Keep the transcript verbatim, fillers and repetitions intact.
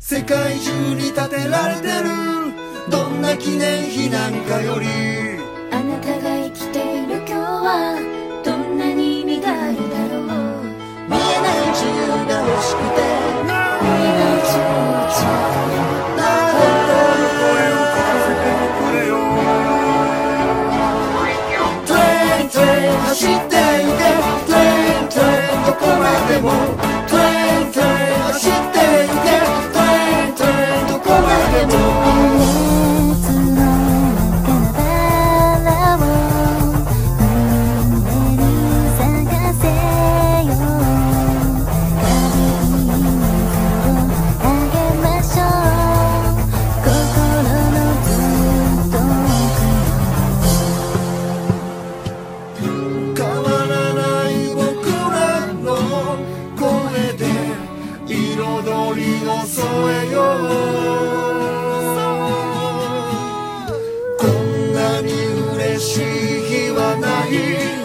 世界中に建てられてるどんな記念碑なんかより、 あなたが生きている今日はどんなに意味があるだろう。見えない宇宙が欲しくて見えない宇宙を打ち明かる本当の声を聞かせてくれよ。トレイントレイン走ってゆけ、トレイントレインどこまでも、トレイントレイン走ってゆけ、トレイントレインどこまでも。彩りを添えよう。こんなに嬉しい日はない。